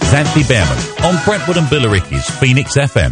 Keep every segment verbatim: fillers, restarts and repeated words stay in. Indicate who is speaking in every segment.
Speaker 1: Xanthi Behrman on Brentwood and Billericay's Phoenix F M.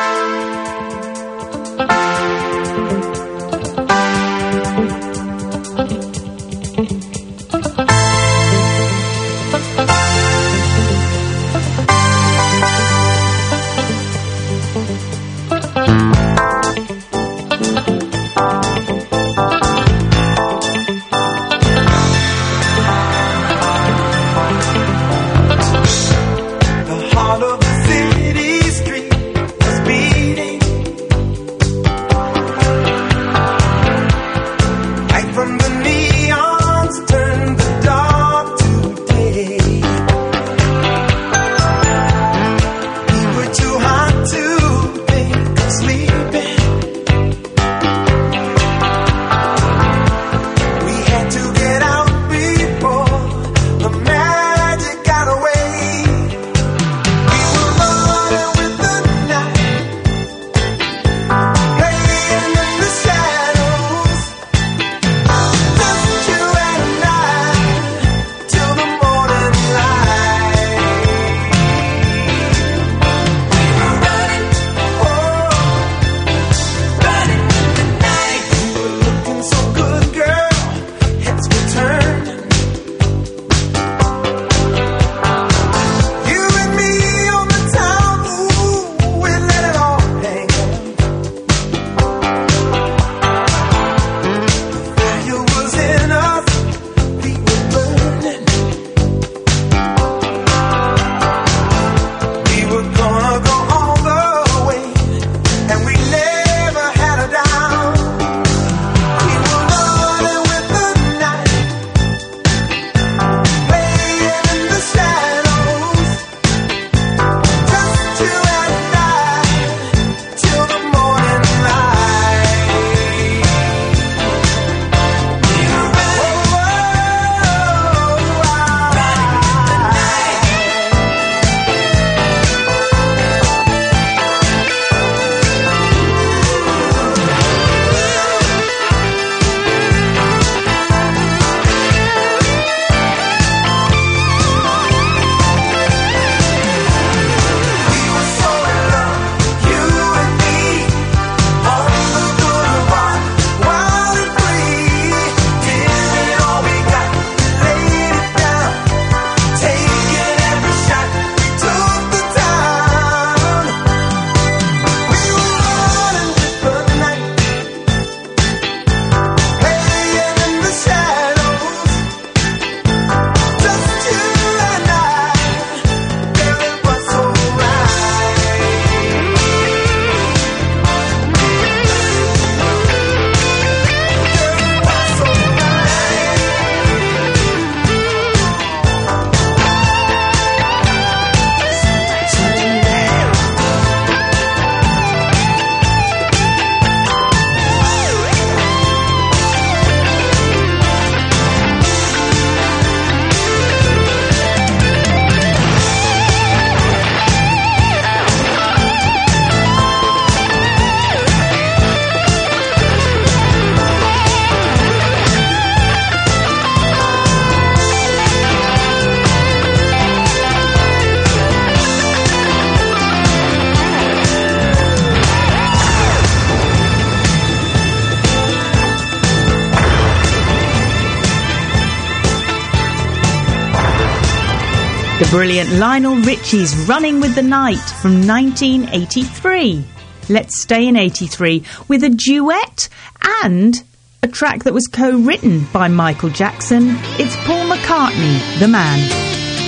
Speaker 2: The brilliant Lionel Richie's Running with the Night from nineteen eighty-three. Let's stay in eighty-three with a duet and a track that was co-written by Michael Jackson. It's Paul McCartney, The Man.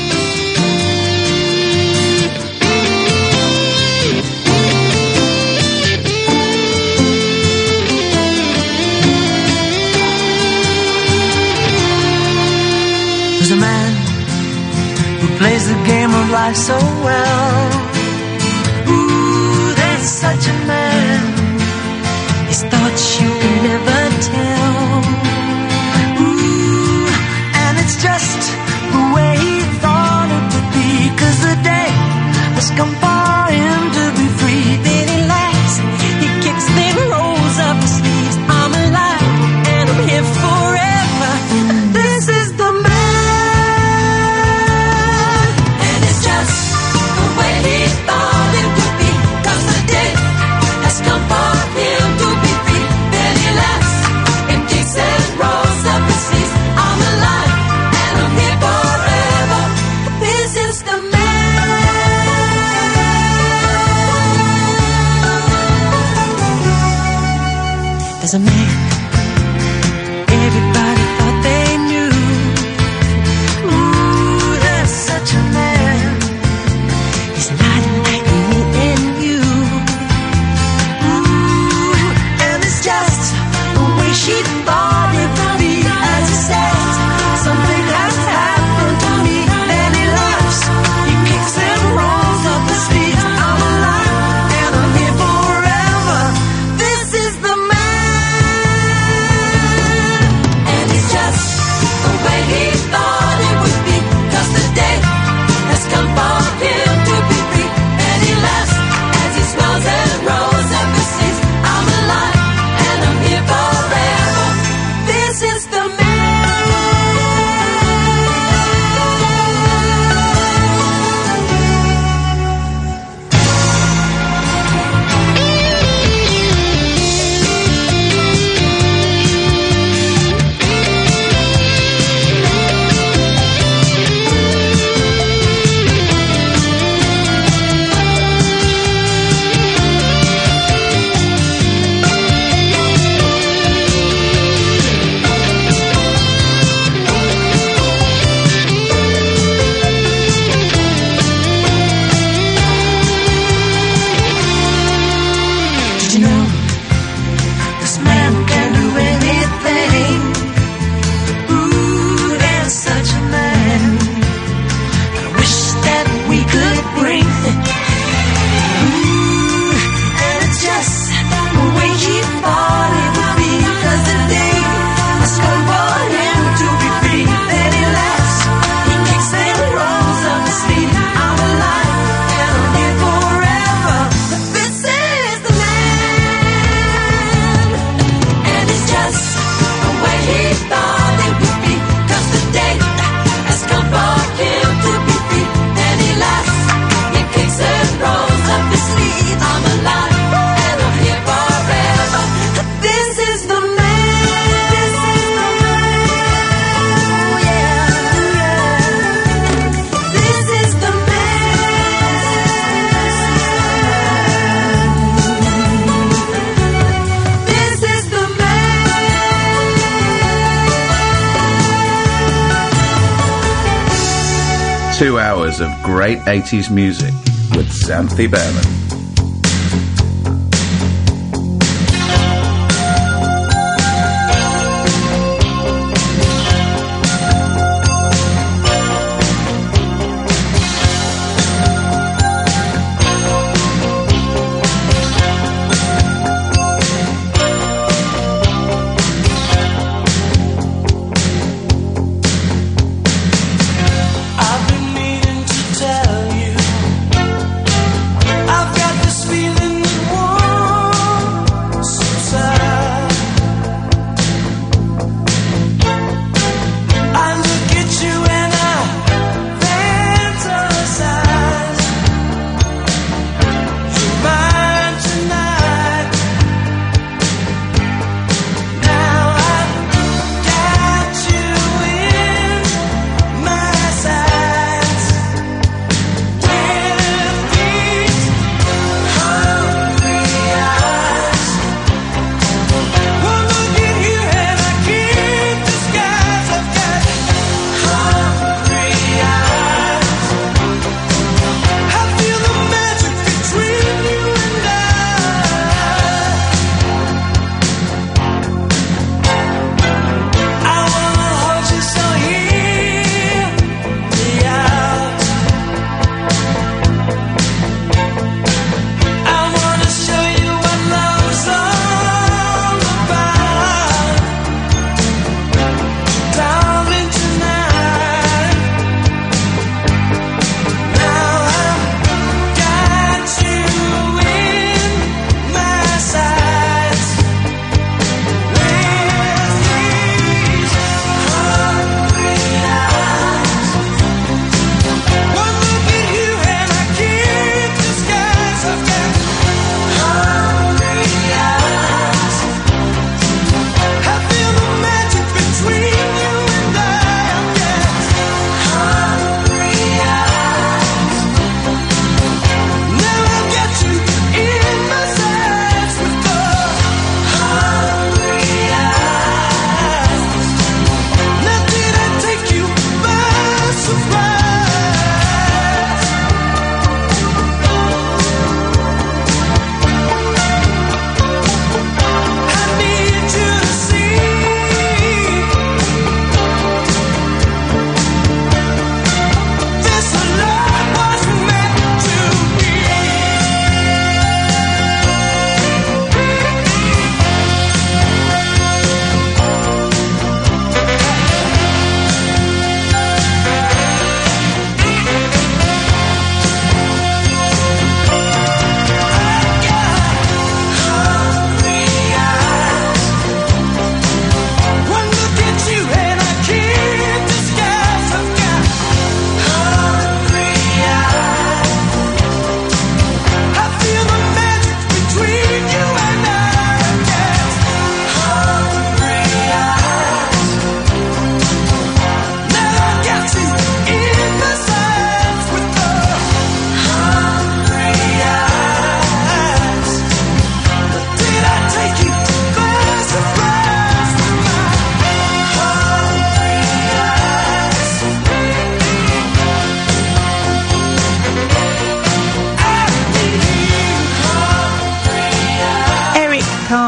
Speaker 3: There's a man who plays the game of life so well. Ooh, that's such a man. His thoughts you can never tell. Ooh, and it's just the way he thought it would be. 'Cause the day has come for him to be free. Then he laughs, he kicks, then rolls up his sleeves. I'm alive and I'm here forever. This is the man. And it's just There's a man everybody thought they knew. Ooh, there's such a man. He's not like me and you. Ooh, and it's just the way she thought it would be. As he says, something has happened to me. And he laughs, he kicks and rolls up the streets. I'm alive and I'm here forever. This is the man. And he's just the way he thought it would be. 'Cause the day has come for him to be free. And he laughs as he smiles and rolls up the streets. I'm alive and I'm here forever. This is the man. Did you know this man can do anything? Ooh, there's such a man that I wish that we could bring. Ooh, and it's just the way he thought it would be. 'Cause the day has come for him to be free. Then he laughs, he kicks and rolls up the street. I'm alive and I'm here forever. This is the man. And it's just the way he thought it would be. 'Cause the day has come for him to be free. Then he laughs, he kicks and rolls up the street. I'm alive and I'm here forever. This is the man. This is the man. Oh yeah, yeah. This is the man. This is the man.
Speaker 4: Two hours of great eighties music with Xanthi Behrman.
Speaker 3: I've been meaning to tell you I've got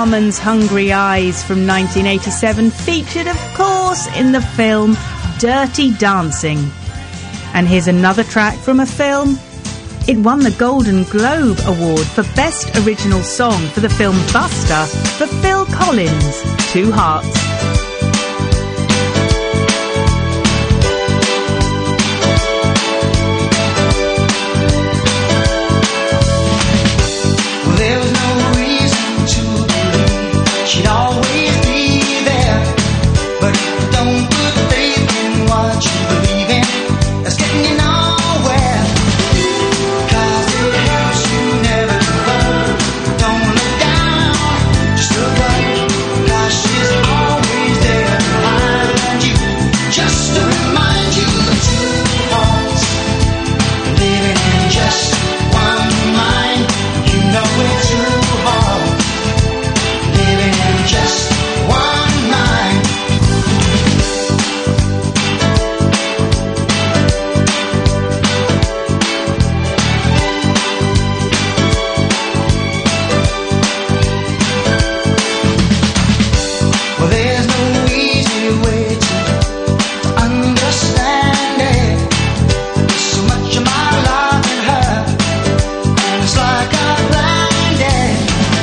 Speaker 2: Woman's Hungry Eyes from nineteen eighty-seven, featured, of course, in the film Dirty Dancing. And here's another track from a film. It won the Golden Globe Award for Best Original Song for the film Buster for Phil Collins, Two Hearts.
Speaker 3: She'd always be there, but don't put faith in what you believe in. That's getting you nowhere, 'cause it helps you never give up. Don't look down, just look up, 'cause she's always there behind you, just to remind you of two hearts living in just one mind. You know it's too hard. Just one mind. Well, there's no easy way to understand it. There's so much of my life in her, and it's like I'm blinded.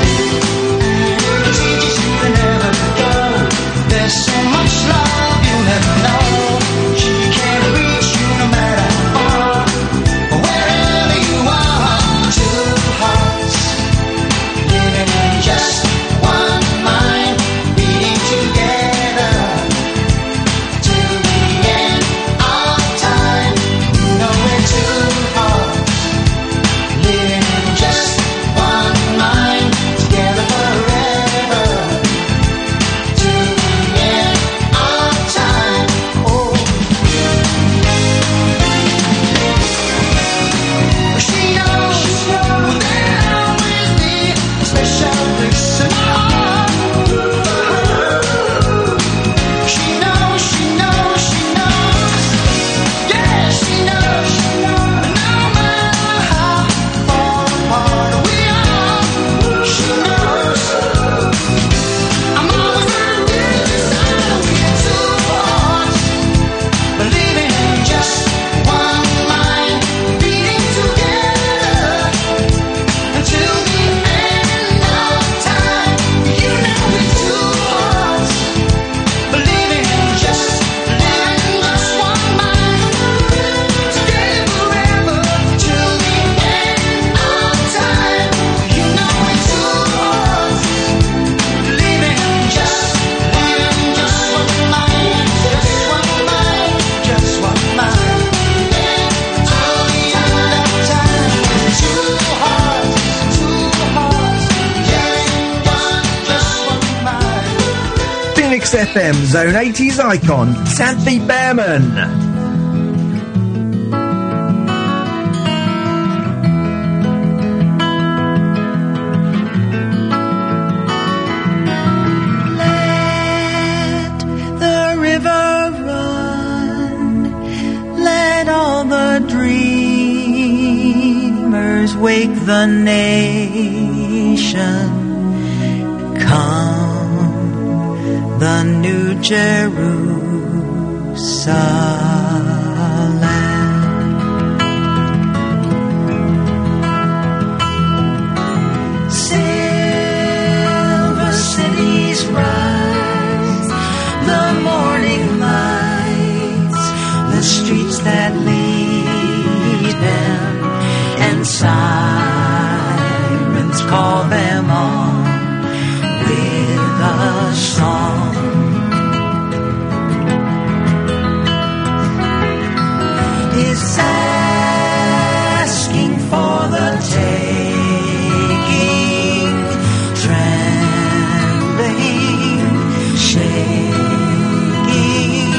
Speaker 3: There's so much love you'll never know. She can't reach you no matter how far, wherever you are. Two hearts living in just one mind, beating together till the end of time. You know we're two hearts living in just one mind, together forever.
Speaker 5: F M Zone eighties icon, Sandy Behrman.
Speaker 3: Let the river run, let all the dreamers wake the nation. Come, the New Jerusalem. Silver cities rise, the morning lights, the streets that lead them, and sirens call them on with a song. Is asking for the taking, trembling, shaking.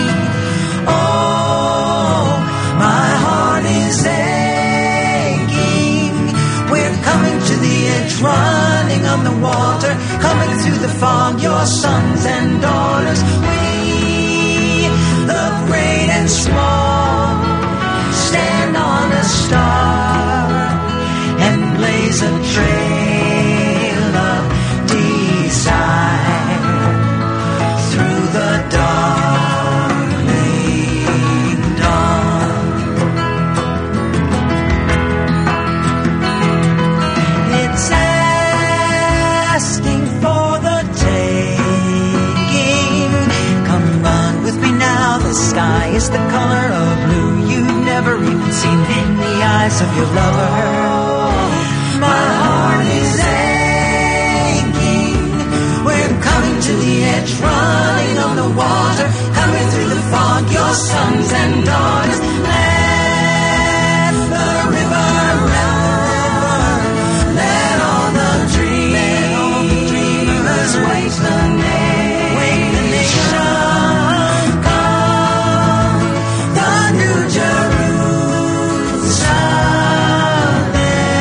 Speaker 3: Oh, my heart is aching. We're coming to the edge, running on the water, coming through the fog, your sons and daughters. We, the great and small, stand on a star and blaze a trail of desire. edge, running on the water, coming through the fog, your sons and daughters. Let the river run, let all the dreamers wait the nation, wait the nation, come, the New Jerusalem.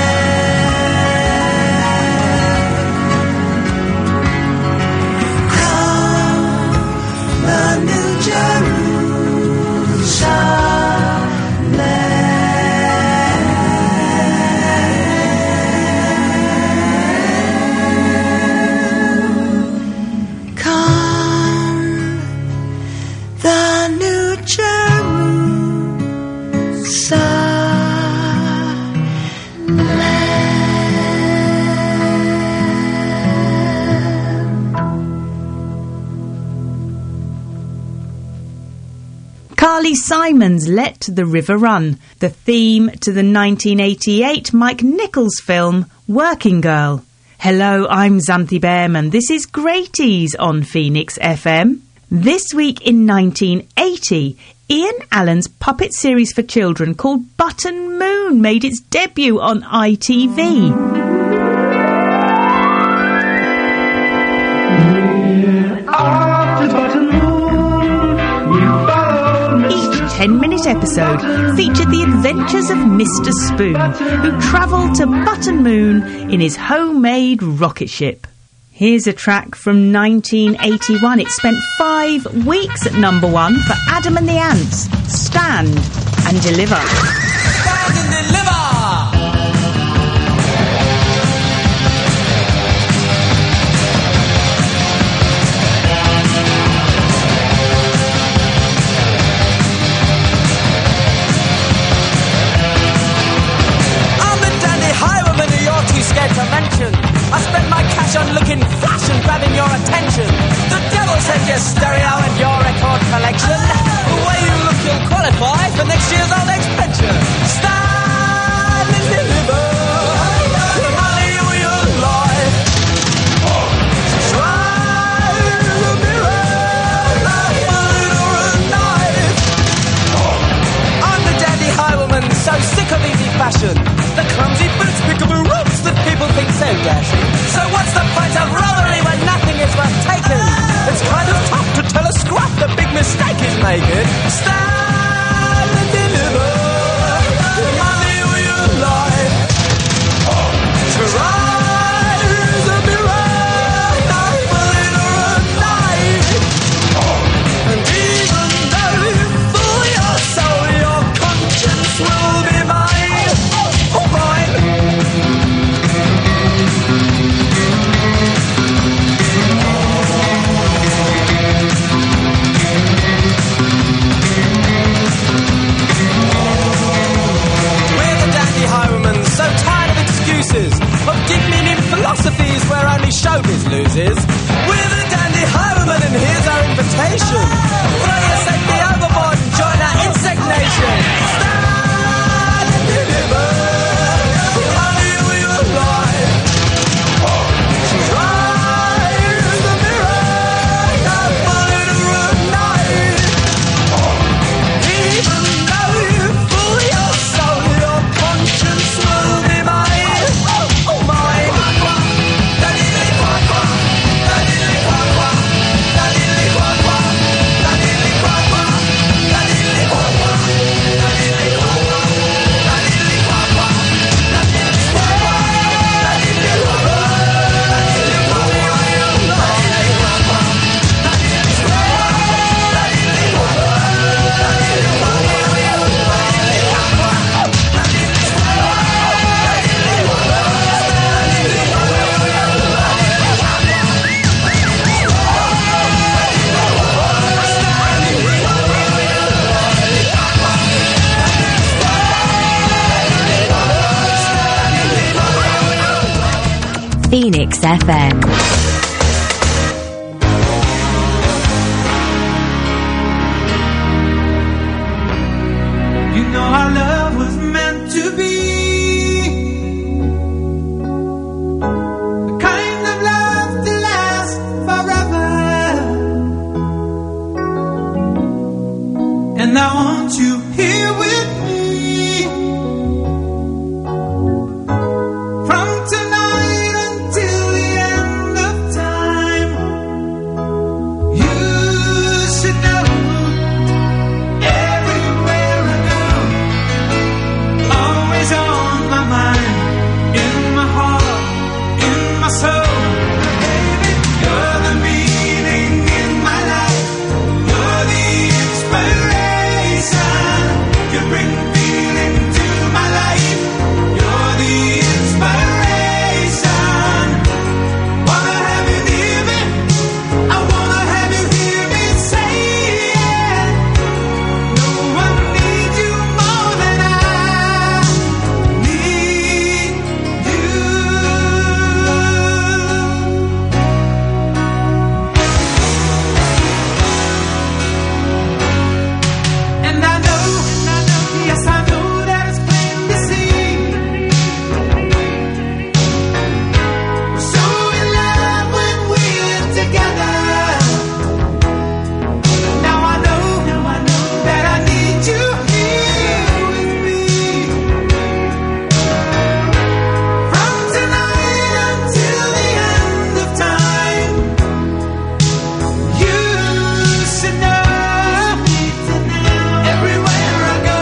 Speaker 2: Carly Simon's Let the River Run, the theme to the nineteen eighty-eight Mike Nichols film Working Girl. Hello, I'm Xanthi Behrman. This is Greaties on Phoenix F M. This week in nineteen eighty, Ian Allen's puppet series for children called Button Moon made its debut on I T V. ten-minute episode featured the adventures of Mister Spoon, who travelled to Button Moon in his homemade rocket ship. Here's a track from nineteen eighty-one. It spent five weeks at number one for Adam and the Ants, Stand and Deliver.
Speaker 3: Stand and deliver!
Speaker 6: Scared to mention I spent my cash on looking flash and grabbing your attention. The devil sent your stereo and your record collection. The way you look, you'll qualify for next year's old age pension. Stand and deliver the money of your life. Try the mirror like a little knife. I'm the dandy highwayman, so sick of easy fashion. The clumsy boots pick up a ropes that people think so dashing. So what's the point of robbery when nothing is worth taking? It's kind of tough to tell a scrap the big mistake is making. Stand and deliver the money of your life. Try the mirror, knife a little knife. And even though you fool your soul, your conscience will be mine. Of deep-meaning philosophies where only showbiz loses. We're the dandy highwaymen and here's our invitation. Throw your safety overboard and join our insect nation. Stand and deliver the money of your life. Try the mirror, not follow the night. Even though you fool your soul, your conscience will be mine.
Speaker 7: Phoenix F M.
Speaker 3: You know our love was meant to be the kind of love to last forever.
Speaker 8: And I want you here with me from tonight until the end of time. You should know everywhere I go, always on my mind, in my heart, in my soul. Baby, you're the meaning in my life. You're the inspiration. You bring feeling to my life. You're the inspiration. Wanna have you near me. I wanna have you hear me say it. No one needs you more than I need you. And I know, yes I know that it's plain to see. We're so in love when we're together. Now I know, that I need you here with me. From tonight until the end of time. You should know everywhere I go,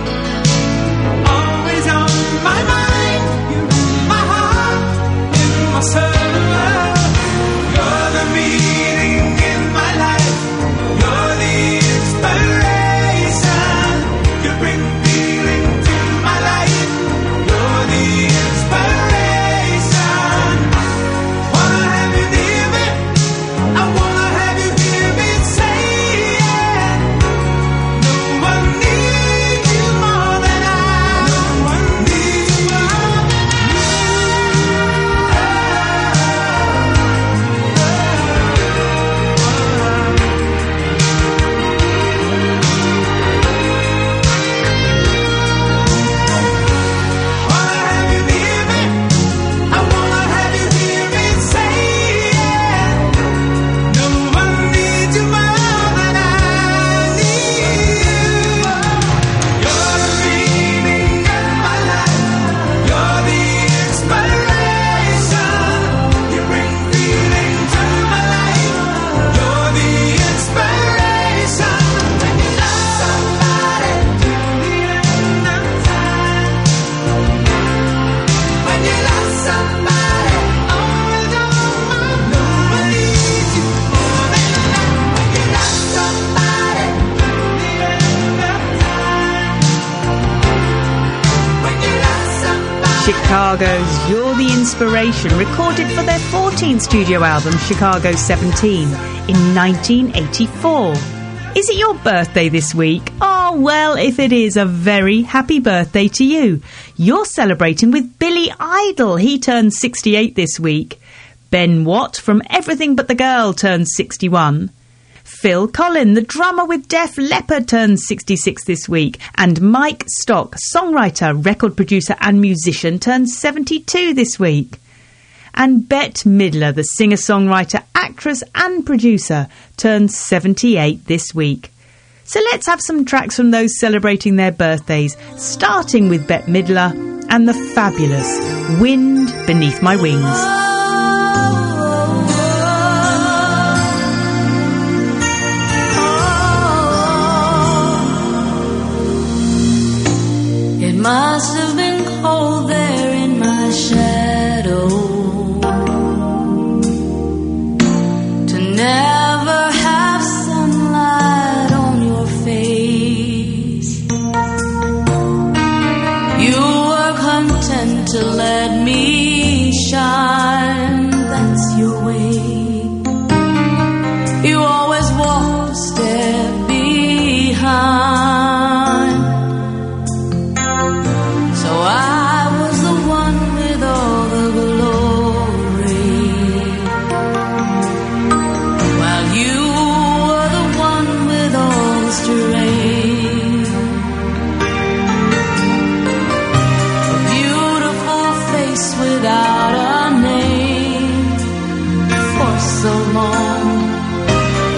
Speaker 8: always on my mind, my heart, in my soul. You're the meaning in my life. You're the inspiration. You bring feeling to my life. You're the inspiration. Wanna have you near me. I wanna have you hear me say it. No one needs you more than I. No one needs you more than Wanna have you near me. I wanna have you hear me say it. No one needs you more than I need you. You're the meaning in my life. You're the inspiration. You bring feeling to my life. You're the inspiration. When you love somebody till the end of time. When you love somebody, always on my mind. No one needs you more than that. When you love somebody till the end of time. When you love somebody.
Speaker 2: Chicago's You're the Inspiration, recorded for their fourteenth studio album, Chicago seventeen, in nineteen eighty-four. Is it your birthday this week? Oh, well, if it is, a very happy birthday to you. You're celebrating with Billy Idol. He turns sixty-eight this week. Ben Watt from Everything But the Girl turns sixty-one. Phil Collin, the drummer with Def Leppard, turns sixty-six this week. And Mike Stock, songwriter, record producer and musician, turns seventy-two this week. And Bette Midler, the singer-songwriter, actress and producer, turns seventy-eight this week. So let's have some tracks from those celebrating their birthdays, starting with Bette Midler and the fabulous Wind Beneath My Wings.
Speaker 3: It must have been cold there in my shadow to never have sunlight on your face. You were content to let me shine. That's your way. You always walk a step behind. So I was the one with all the glory, while you were the one with all the strength. A beautiful face without a name for so long.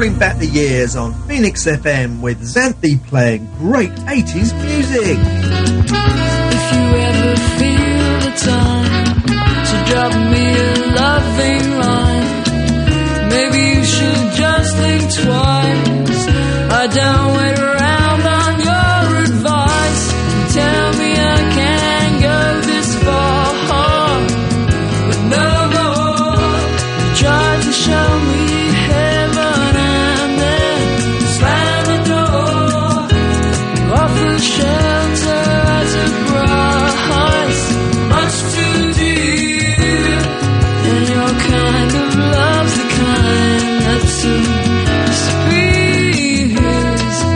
Speaker 5: Rolling back the years on Phoenix F M with Xanthi playing great eighties music.
Speaker 3: If you ever feel the time to drop me a loving line, maybe you should just think twice. I don't wait around on your advice. Tell me I can't go this far, but no more. You tried to show me heaven and then slam the door. You offer shelter at a price much too dear, and your kind of love's the kind that soon disappears.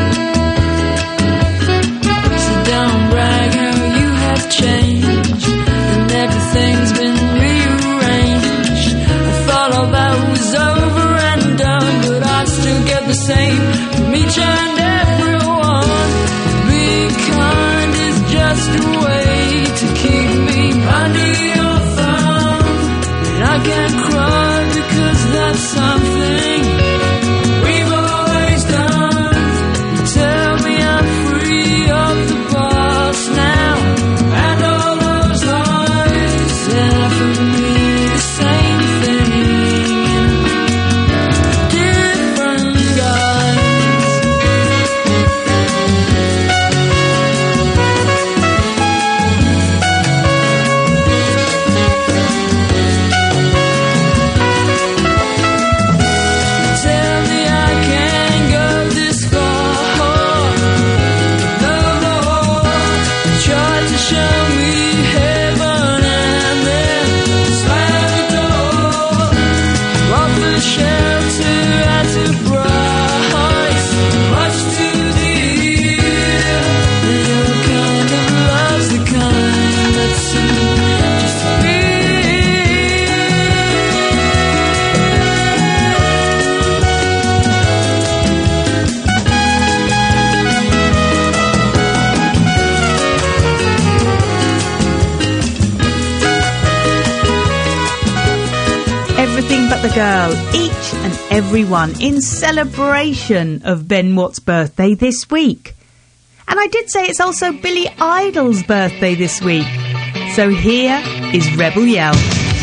Speaker 3: So don't brag how you have changed and everything's been rearranged. I thought all that was over and done, but I still get the same from each and everyone. Being kind is just a way to keep me under your thumb, and I can't cry because that's something we've always done. You tell me I'm free of the past now, and all those lies, and for me the same thing, different guys. Tell me I can't go this far, no more. You tried to show me heaven and then slam the door. You offer shelter at a price much too dear, and your kind of love's the kind that's soon disappears.
Speaker 2: Everything But the Girl, each and every one in celebration of Ben Watt's birthday this week. And I did say it's also Billy Idol's birthday this week. So here is Rebel Yell.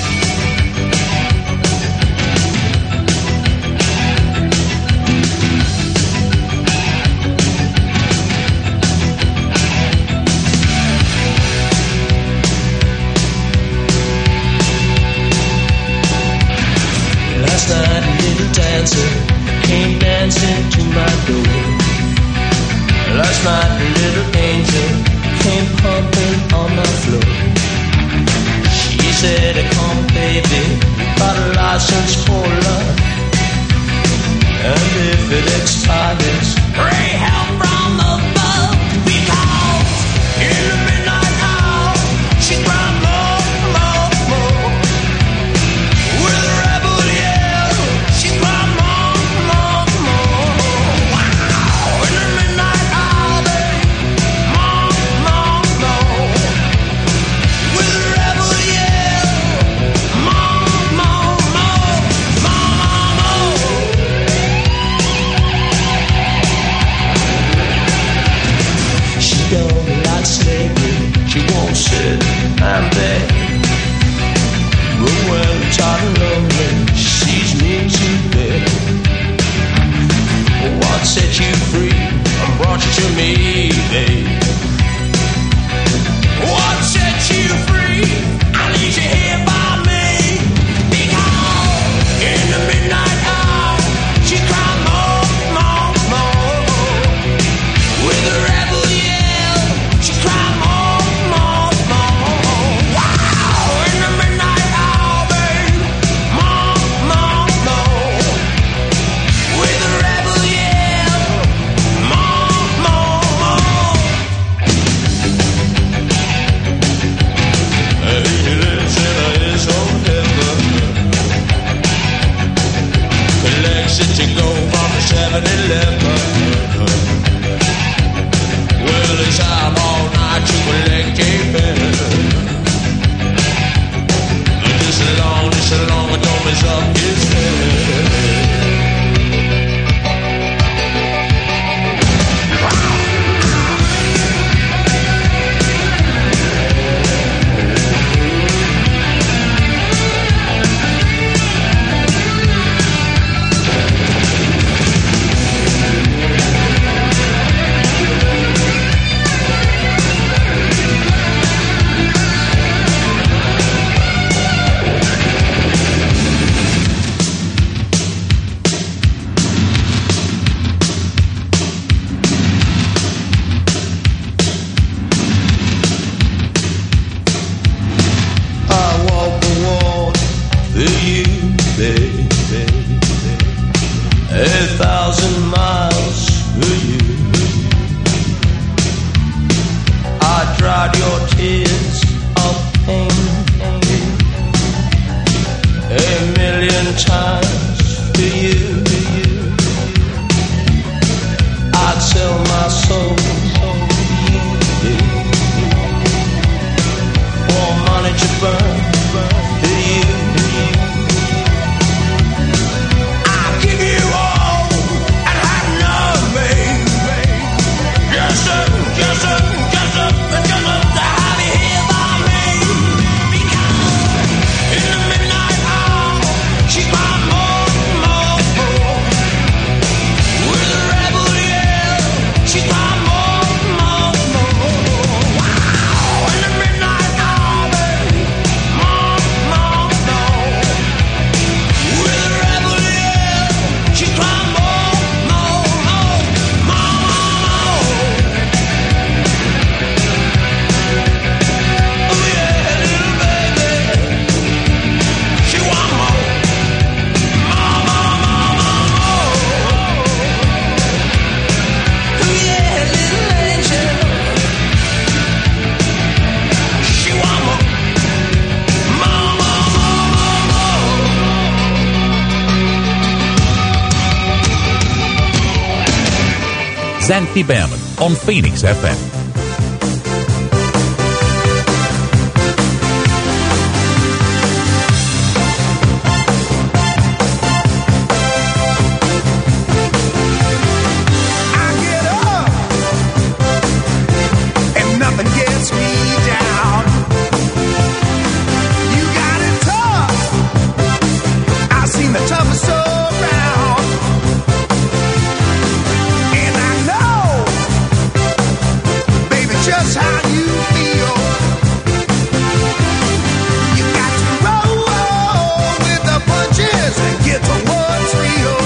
Speaker 9: Last night a little dancer came dancing to my door. Last night a little angel came pumping on my floor. She said, come baby, got a license for love, and if it expires, pray help from above, because in the midnight hour she's crying more, more, more. With a rebel yell, she's crying more, more, more. Wow, in the midnight hour, babe, more, more, more. With a rebel yell, more, more, more, more, more, more. you, baby. A thousand miles for you. I dried your tears of pain a million times for you. I'd sell my soul for money to burn for you. I'll give you all and have nothing. Just a, just a, just a, just a to have you here by me. Because in the midnight hour, she's my more, more, more. With a rebel yell, she's my more, more, more. Wow, in the midnight hour, baby, more, more, more. With a rebel yell, she's my more, more, more, more, more. Oh yeah, little baby, she want more, more, more, more, more, more. Oh yeah, little angel, she want more, more, more, more, more, more.
Speaker 1: Xanthi Behrman on Phoenix F M.
Speaker 8: I get up and nothing gets me down. You got it tough. I've seen the toughest around, and I know, baby, just how you feel. You got to roll with the punches and get to what's real.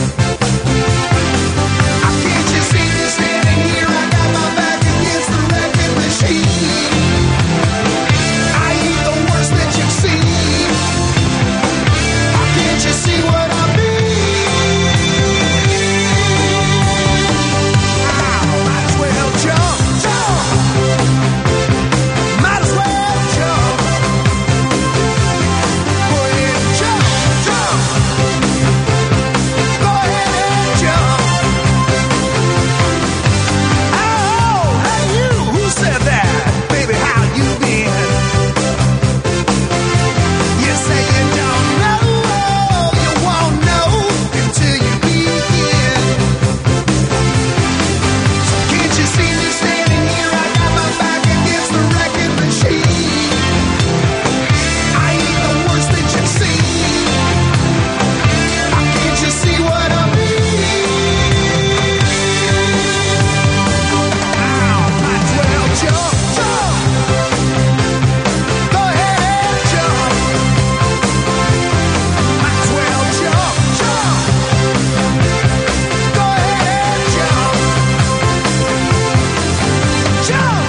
Speaker 8: I can't you see me standing here? I got my back against the wrecking machine. I ain't the worst that you've seen. I can't you see what I mean? I might as well jump, jump. Might as well jump. Go ahead and jump, jump. Go ahead and jump. Oh, hey you, who said that? Baby, how you been? You say you don't know, you won't know until you begin. So can't you see me standing here? I got my back against the wrecking machine. I ain't the worst that you've seen. How can't you see what I mean? Ow, might as well jump, jump. Go ahead and jump. Might as well jump, jump. Go ahead and jump. Jump.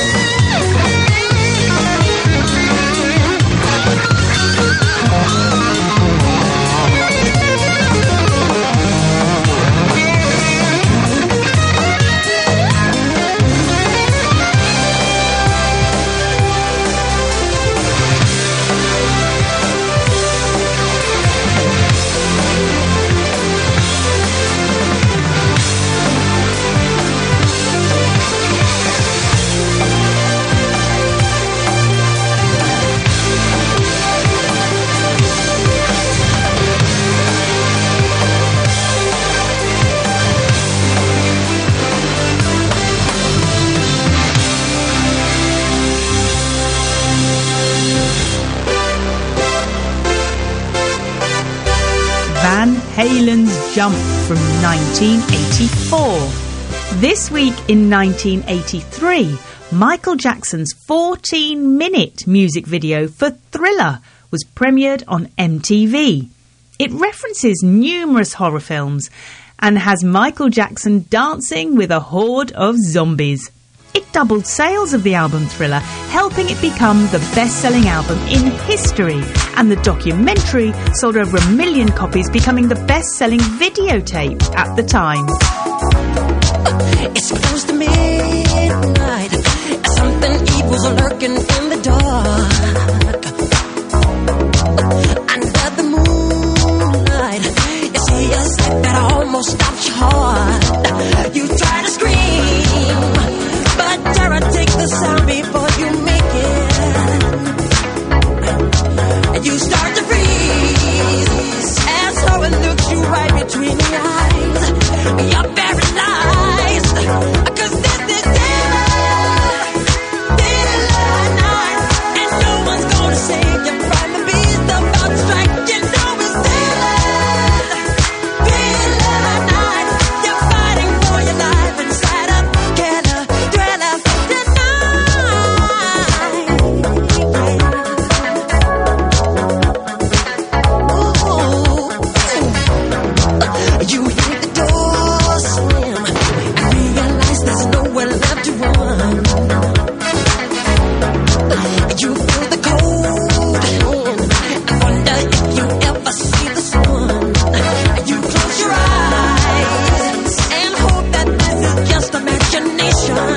Speaker 2: Van Halen's Jump from nineteen eighty-four. This week in nineteen eighty-three, Michael Jackson's fourteen-minute music video for Thriller was premiered on M T V. It references numerous horror films and has Michael Jackson dancing with a horde of zombies. It doubled sales of the album Thriller, helping it become the best-selling album in history. And the documentary sold over a million copies, becoming the best-selling videotape at the time.
Speaker 3: It's close to midnight. Something evil's lurking in the dark. Under the moonlight, you see a sight that almost stops your heart. You try to scream, but terror takes the sound before you make it. And you start to freeze as horror looks you right between the eyes. You're paralyzed, 'cause this is terror, terror night, and no one's gonna save you from the beast about to strike. You know it's terror, terror night. You're fighting for your life inside a killer, thriller tonight. Ooh. You hear the door slam and realize there's nowhere left to run. You feel the cold hand and wonder if you ever see the sun. You close your eyes and hope that this is just imagination,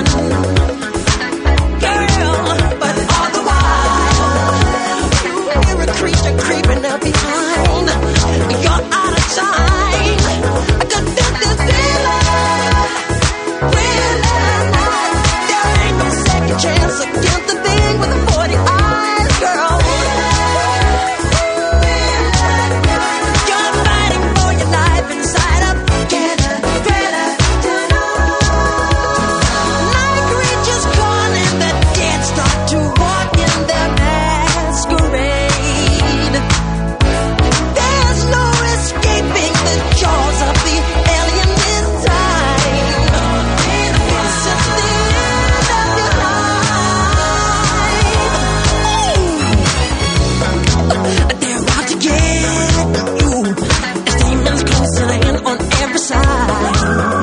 Speaker 3: girl. But all the while you hear a creature creeping up behind. You're out of time, 'cause this is thriller, thriller night. There ain't no second chance against the thing with the forty eyes, girl. You're fighting for your life inside a killer, thriller tonight. Night creatures calling, the dead start to walk in their masquerade. There's no escaping the jaws of the alien this time. This is the end of your life. They're out to get you. As demons closing in on every side.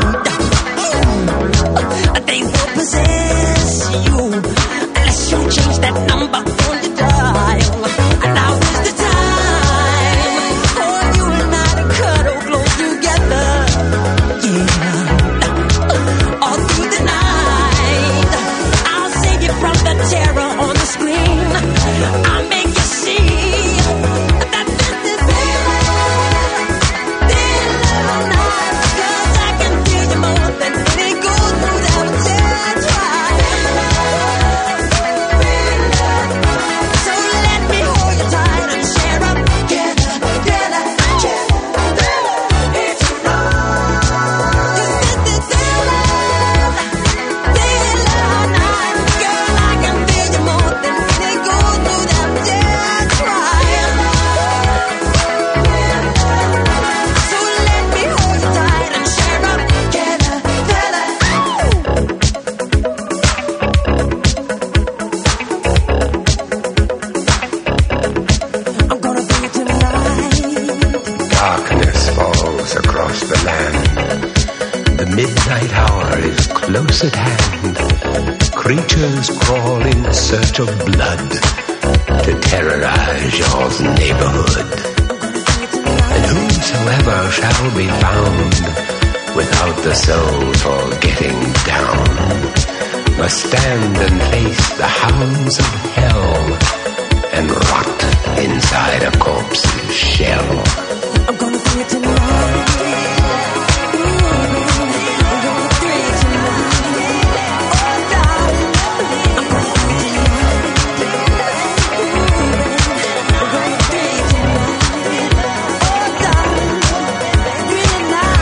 Speaker 3: They will possess you unless you change that number on the dial. Now is the time for you and I to cuddle close together. Yeah. All through the night, I'll save you from the terror on the screen. I'll make you see that this is thriller, thriller night. 'Cause I can feel you more than any gold would ever dare try. So let me hold you tight and share up together, thriller, thriller, it's love. 'Cause this is thriller, thriller night. Girl, I can feel you more than any gold would ever dare try. So let me hold you tight and share up together, thriller. I'm gonna bring it tonight.
Speaker 10: Darkness falls across the land. The midnight hour is close at hand. Creatures crawl in search of blood to terrorize your neighborhood. And whosoever shall be found without the soul for getting down must stand and face the hounds of hell and rot inside a corpse's shell.
Speaker 3: I'm gonna bring it tonight. I'm gonna bring it tonight. Oh, darling, I'm gonna bring it tonight. I'm gonna bring it tonight. Oh, darling, really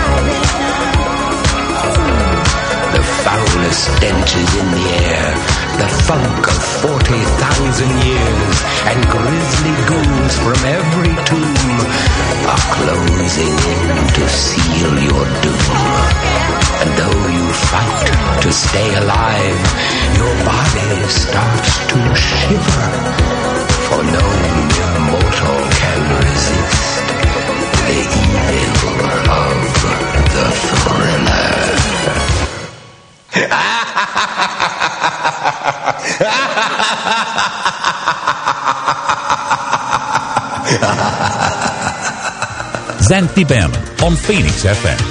Speaker 3: nice.
Speaker 10: The foulest stench is in the air, the funk of forty thousand years, and grisly ghouls from every tomb are closing in to seal your doom. And though you fight to stay alive, your body starts to shiver, for no mortal can resist the evil of the thriller.
Speaker 1: Xanthi Behrman on Phoenix F M.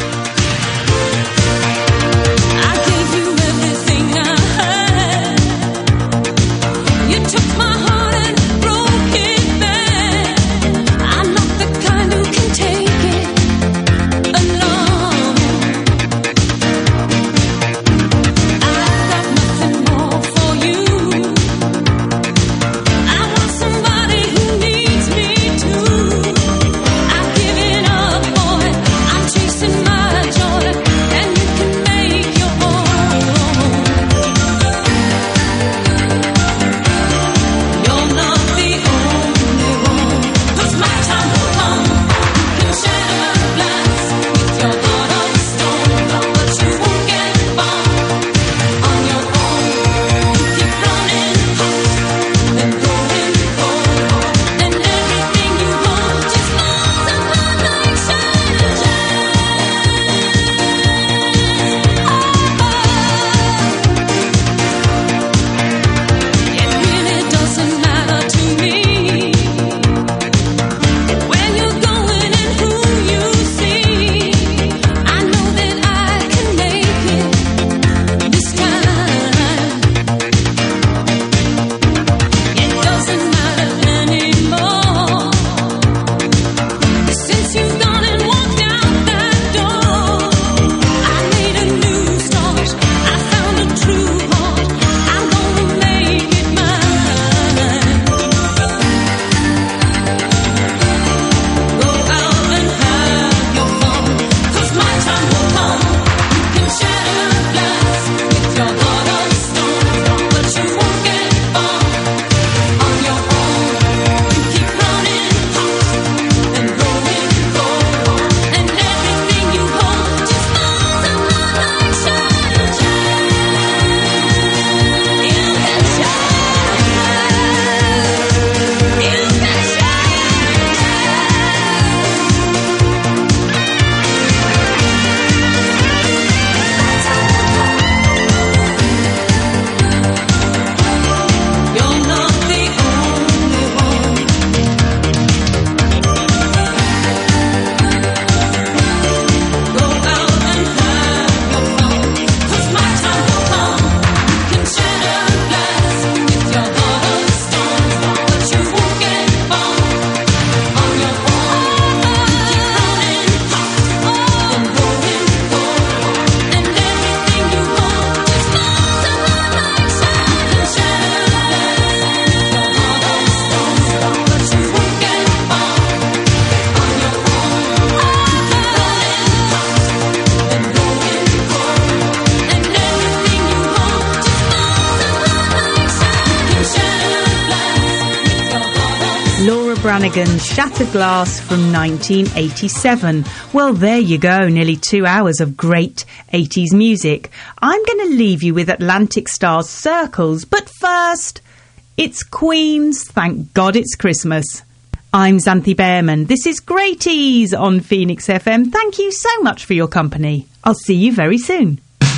Speaker 2: Brannigan's Shattered Glass from nineteen eighty-seven. Well, there you go, nearly two hours of great eighties music. I'm going to leave you with Atlantic Star's Circles, but first, it's Queen's Thank God It's Christmas. I'm Xanthi Behrman. This is Greaties on Phoenix F M. Thank you so much for your company. I'll see you very soon.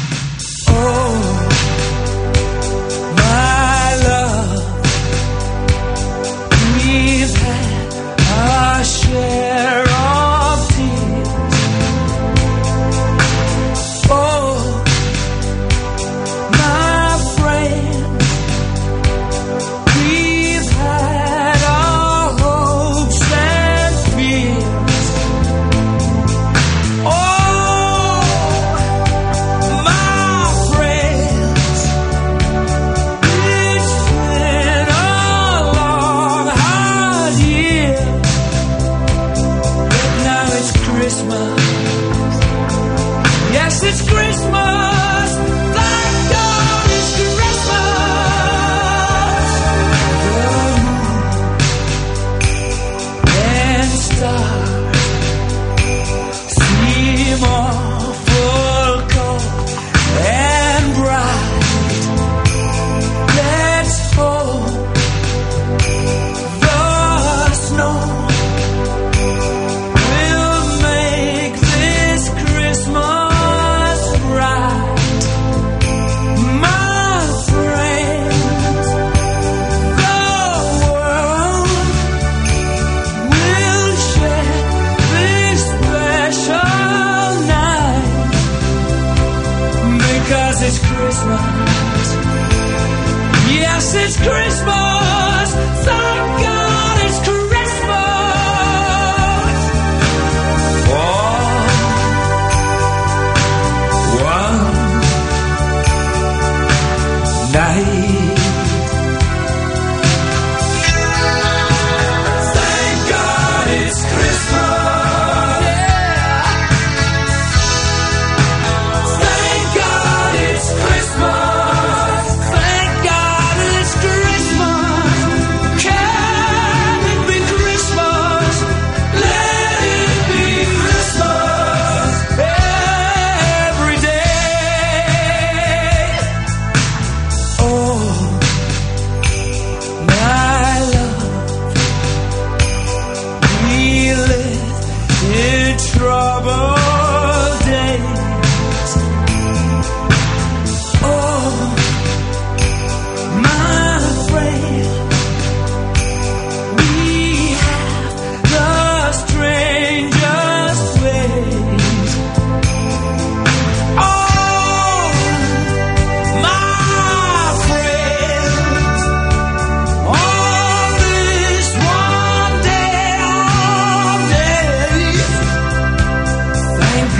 Speaker 6: Oh, my love, we've had our share of tears. Oh, my friend, we've had our hopes and fears. Oh, my friend,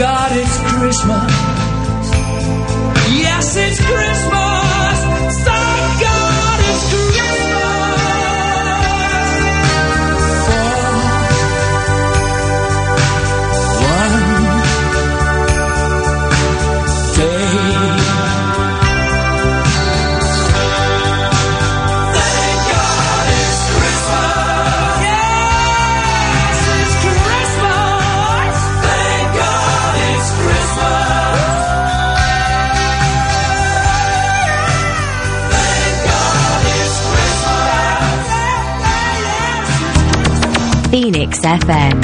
Speaker 6: God, it's Christmas. Yes, it's Christmas. Thank God it's
Speaker 7: Phoenix F M.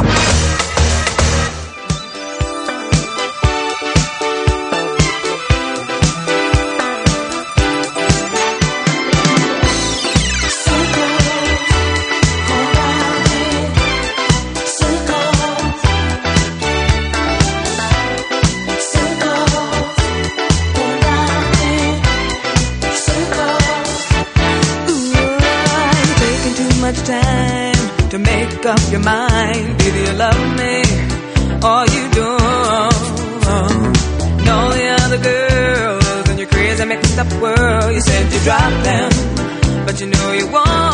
Speaker 6: Up your mind, either you love me or you don't. And all the other girls in your crazy mixed up world, you said you dropped them, but you know you want